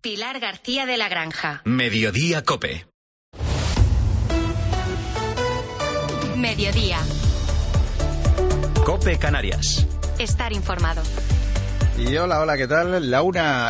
Pilar García de la Granja. Mediodía COPE. Mediodía. COPE Canarias. Estar informado. Y hola, ¿qué tal? La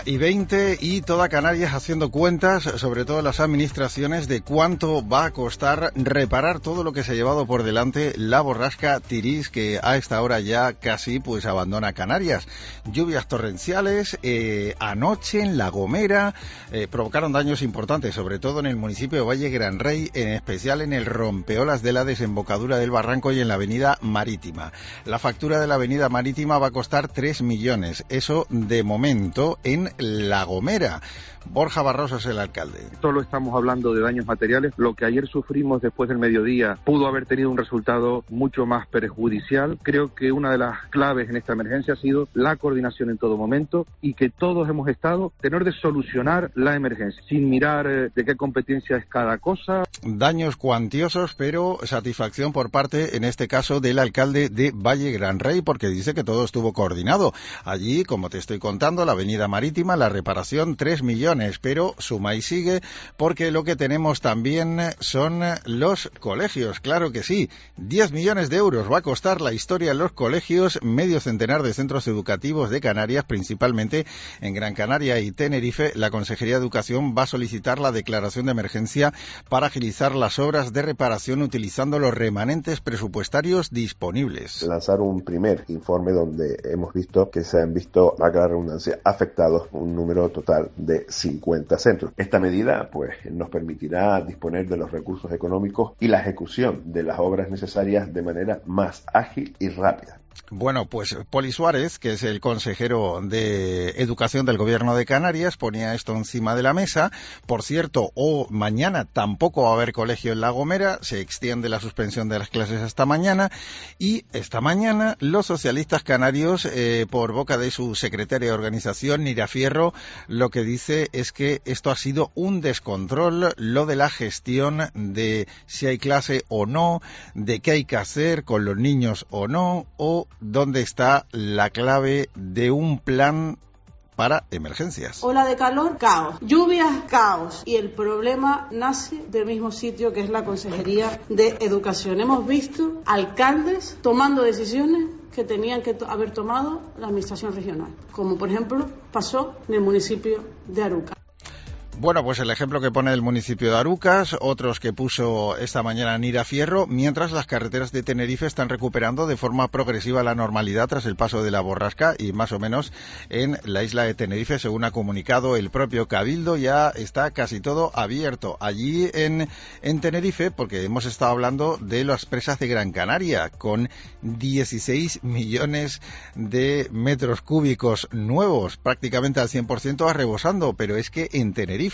1:20 y toda Canarias haciendo cuentas, sobre todo las administraciones, de cuánto va a costar reparar todo lo que se ha llevado por delante la borrasca Tirís, que a esta hora ya casi pues abandona Canarias. Lluvias torrenciales, anoche en La Gomera, provocaron daños importantes, sobre todo en el municipio de Valle Gran Rey, en especial en el rompeolas de la desembocadura del Barranco y en la avenida Marítima. La factura de la avenida Marítima va a costar 3 millones. Eso de momento en La Gomera. Borja Barroso es el alcalde. Solo estamos hablando de daños materiales. Lo que ayer sufrimos después del mediodía pudo haber tenido un resultado mucho más perjudicial. Creo que una de las claves en esta emergencia ha sido la coordinación en todo momento y que todos hemos estado tenor de solucionar la emergencia, sin mirar de qué competencia es cada cosa. Daños cuantiosos, pero satisfacción por parte, en este caso, del alcalde de Valle Gran Rey, porque dice que todo estuvo coordinado. Allí, como te estoy contando, la avenida Marítima, la reparación, 3 millones. Pero suma y sigue, porque lo que tenemos también son los colegios, claro que sí. 10 millones de euros va a costar la historia de los colegios, medio centenar de centros educativos de Canarias, principalmente en Gran Canaria y Tenerife. La Consejería de Educación va a solicitar la declaración de emergencia para agilizar las obras de reparación utilizando los remanentes presupuestarios disponibles. Lanzar un primer informe donde hemos visto que se han visto, a la redundancia, afectados un número total de 50 centros. Esta medida pues nos permitirá disponer de los recursos económicos y la ejecución de las obras necesarias de manera más ágil y rápida. Bueno, pues Poli Suárez, que es el consejero de Educación del Gobierno de Canarias, ponía esto encima de la mesa. Por cierto, mañana tampoco va a haber colegio en La Gomera, se extiende la suspensión de las clases hasta mañana, y esta mañana los socialistas canarios, por boca de su secretaria de organización, Nira Fierro, lo que dice es que esto ha sido un descontrol, lo de la gestión de si hay clase o no, de qué hay que hacer con los niños o no, o dónde está la clave de un plan para emergencias. Ola de calor, caos. Lluvias, caos. Y el problema nace del mismo sitio, que es la Consejería de Educación. Hemos visto alcaldes tomando decisiones que tenían que haber tomado la administración regional, como por ejemplo pasó en el municipio de Aruca. Bueno, pues el ejemplo que pone el municipio de Arucas, otros que puso esta mañana Nira Fierro, mientras las carreteras de Tenerife están recuperando de forma progresiva la normalidad tras el paso de la borrasca, y más o menos en la isla de Tenerife, según ha comunicado el propio Cabildo, ya está casi todo abierto. Allí en Tenerife, porque hemos estado hablando de las presas de Gran Canaria, con 16 millones de metros cúbicos nuevos, prácticamente al 100% rebosando, pero es que en Tenerife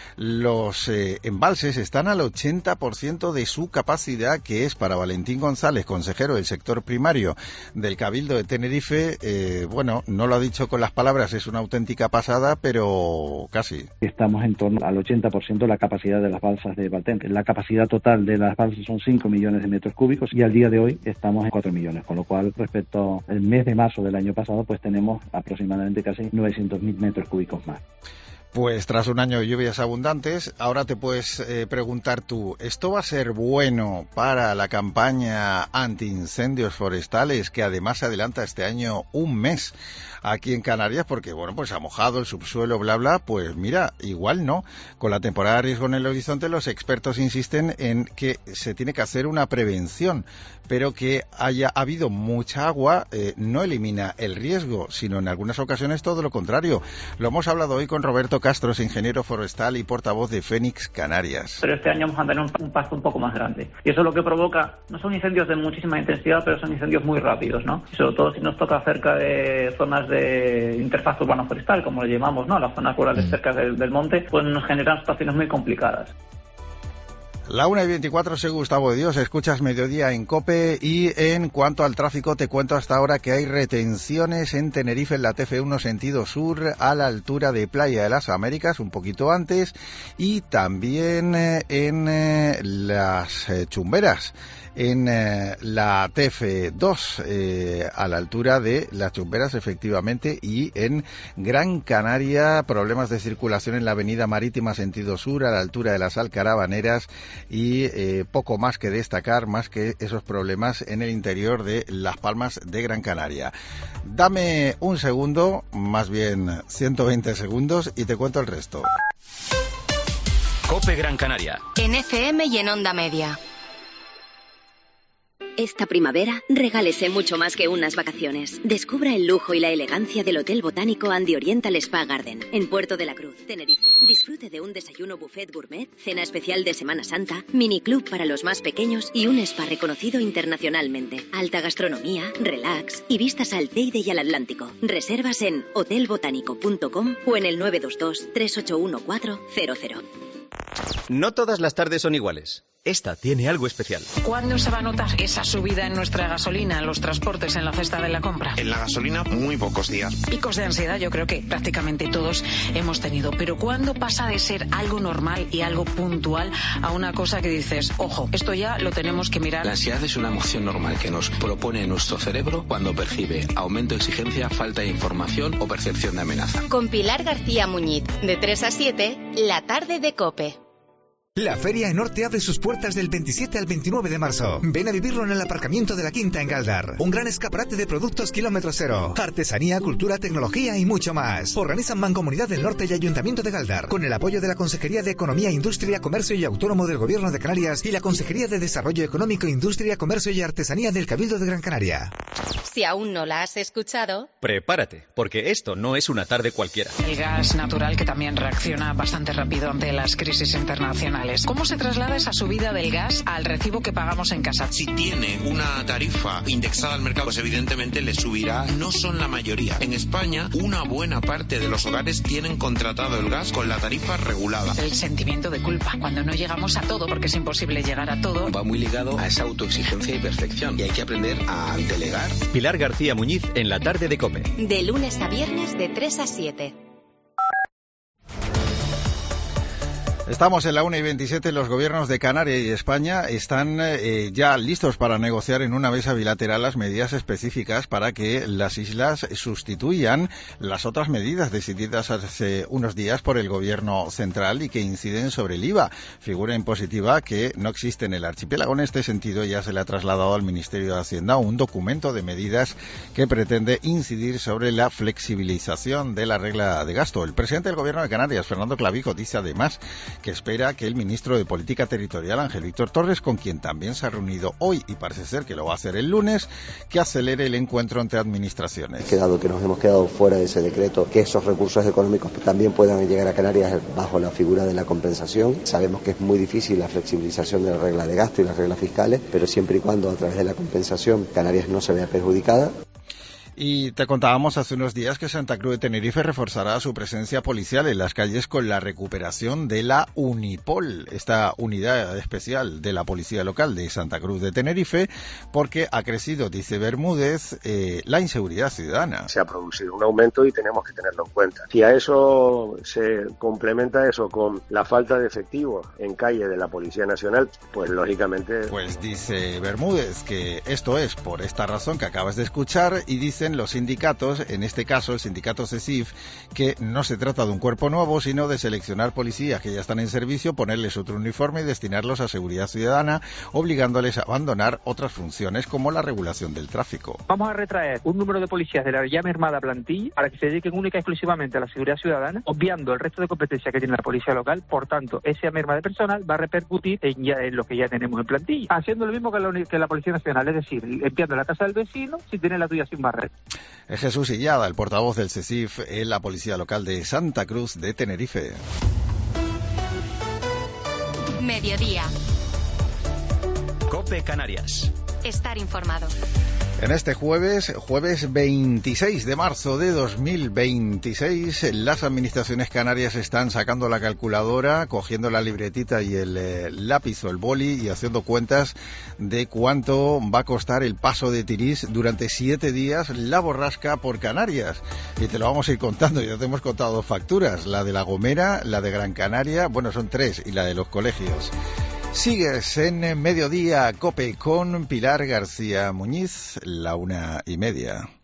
los embalses están al 80% de su capacidad, que es, para Valentín González, consejero del sector primario del Cabildo de Tenerife, bueno, no lo ha dicho con las palabras, es una auténtica pasada, pero casi. Estamos en torno al 80% de la capacidad de las balsas de Valtén. La capacidad total de las balsas son 5 millones de metros cúbicos y al día de hoy estamos en 4 millones, con lo cual respecto al mes de marzo del año pasado pues tenemos aproximadamente casi 900.000 metros cúbicos más. Pues tras un año de lluvias abundantes, ahora te puedes preguntar tú, ¿esto va a ser bueno para la campaña antiincendios forestales, que además se adelanta este año un mes aquí en Canarias? Porque, bueno, pues ha mojado el subsuelo, bla, bla. Pues mira, igual no. Con la temporada de riesgo en el horizonte, los expertos insisten en que se tiene que hacer una prevención, pero que haya habido mucha agua no elimina el riesgo, sino en algunas ocasiones todo lo contrario. Lo hemos hablado hoy con Roberto Castro, ingeniero forestal y portavoz de Fénix Canarias. Pero este año vamos a tener un pasto un poco más grande. Y eso lo que provoca, no son incendios de muchísima intensidad, pero son incendios muy rápidos, ¿no? Y sobre todo si nos toca cerca de zonas de interfaz urbano-forestal, como le llamamos, ¿no? Las zonas rurales cerca del monte, pues nos generan situaciones muy complicadas. La 1:24, soy Gustavo de Dios, escuchas Mediodía en COPE y en cuanto al tráfico te cuento hasta ahora que hay retenciones en Tenerife en la TF1 sentido sur a la altura de Playa de las Américas, un poquito antes, y también en las Chumberas. En la TF2, a la altura de las Chumberas, efectivamente, y en Gran Canaria, problemas de circulación en la avenida Marítima sentido sur, a la altura de las Alcarabaneras, y poco más que destacar, más que esos problemas en el interior de Las Palmas de Gran Canaria. Dame un segundo, más bien 120 segundos, y te cuento el resto. COPE Gran Canaria. En FM y en Onda Media. Esta primavera, regálese mucho más que unas vacaciones. Descubra el lujo y la elegancia del Hotel Botánico And Oriental Spa Garden, en Puerto de la Cruz, Tenerife. Disfrute de un desayuno buffet gourmet, cena especial de Semana Santa, miniclub para los más pequeños y un spa reconocido internacionalmente. Alta gastronomía, relax y vistas al Teide y al Atlántico. Reservas en hotelbotánico.com o en el 922 381400. No todas las tardes son iguales. Esta tiene algo especial. ¿Cuándo se va a notar esa subida en nuestra gasolina, en los transportes, en la cesta de la compra? En la gasolina, muy pocos días. Picos de ansiedad yo creo que prácticamente todos hemos tenido. Pero ¿cuándo pasa de ser algo normal y algo puntual a una cosa que dices, ojo, esto ya lo tenemos que mirar? La ansiedad es una emoción normal que nos propone nuestro cerebro cuando percibe aumento de exigencia, falta de información o percepción de amenaza. Con Pilar García Muñiz, de 3 a 7, la tarde de COPE. La Feria Enorte abre sus puertas del 27 al 29 de marzo. Ven a vivirlo en el aparcamiento de la Quinta en Galdar. Un gran escaparate de productos kilómetro cero. Artesanía, cultura, tecnología y mucho más. Organizan Mancomunidad del Norte y Ayuntamiento de Galdar, con el apoyo de la Consejería de Economía, Industria, Comercio y Autónomo del Gobierno de Canarias y la Consejería de Desarrollo Económico, Industria, Comercio y Artesanía del Cabildo de Gran Canaria. Si aún no la has escuchado, prepárate, porque esto no es una tarde cualquiera. El gas natural, que también reacciona bastante rápido ante las crisis internacionales. ¿Cómo se traslada esa subida del gas al recibo que pagamos en casa? Si tiene una tarifa indexada al mercado, pues evidentemente le subirá. No son la mayoría. En España, una buena parte de los hogares tienen contratado el gas con la tarifa regulada. El sentimiento de culpa, cuando no llegamos a todo, porque es imposible llegar a todo. Va muy ligado a esa autoexigencia y perfección. Y hay que aprender a delegar. Pilar García Muñiz en la tarde de COPE. De lunes a viernes de 3 a 7. Estamos en la 1:27. Los gobiernos de Canarias y España están ya listos para negociar en una mesa bilateral las medidas específicas para que las islas sustituyan las otras medidas decididas hace unos días por el gobierno central y que inciden sobre el IVA, figura impositiva que no existe en el archipiélago. En este sentido, ya se le ha trasladado al Ministerio de Hacienda un documento de medidas que pretende incidir sobre la flexibilización de la regla de gasto. El presidente del gobierno de Canarias, Fernando Clavijo, dice además que espera que el ministro de Política Territorial, Ángel Víctor Torres, con quien también se ha reunido hoy y parece ser que lo va a hacer el lunes, que acelere el encuentro entre administraciones. Dado que nos hemos quedado fuera de ese decreto, que esos recursos económicos también puedan llegar a Canarias bajo la figura de la compensación. Sabemos que es muy difícil la flexibilización de la regla de gasto y las reglas fiscales, pero siempre y cuando a través de la compensación Canarias no se vea perjudicada. Y te contábamos hace unos días que Santa Cruz de Tenerife reforzará su presencia policial en las calles con la recuperación de la Unipol, esta unidad especial de la policía local de Santa Cruz de Tenerife, porque ha crecido, dice Bermúdez, la inseguridad ciudadana. Se ha producido un aumento y tenemos que tenerlo en cuenta. Si a eso se complementa eso con la falta de efectivos en calle de la Policía Nacional, pues lógicamente... Pues dice Bermúdez que esto es por esta razón que acabas de escuchar y dice los sindicatos, en este caso el sindicato CESIF, que no se trata de un cuerpo nuevo, sino de seleccionar policías que ya están en servicio, ponerles otro uniforme y destinarlos a seguridad ciudadana, obligándoles a abandonar otras funciones como la regulación del tráfico. Vamos a retraer un número de policías de la ya mermada plantilla para que se dediquen única y exclusivamente a la seguridad ciudadana, obviando el resto de competencias que tiene la policía local. Por tanto, esa merma de personal va a repercutir en lo que ya tenemos en plantilla, haciendo lo mismo que la Policía Nacional, es decir, limpiando la casa del vecino sin tener la tuya sin barrer. Jesús Illada, el portavoz del CESIF en la Policía Local de Santa Cruz de Tenerife. Mediodía. COPE Canarias. Estar informado. En este jueves 26 de marzo de 2026, las administraciones canarias están sacando la calculadora, cogiendo la libretita y el lápiz o el boli y haciendo cuentas de cuánto va a costar el paso de Tirís durante 7 días la borrasca por Canarias. Y te lo vamos a ir contando, ya te hemos contado 2 facturas, la de La Gomera, la de Gran Canaria, bueno, son 3, y la de los colegios. Sigues en Mediodía COPE con Pilar García Muñiz, la 1:30.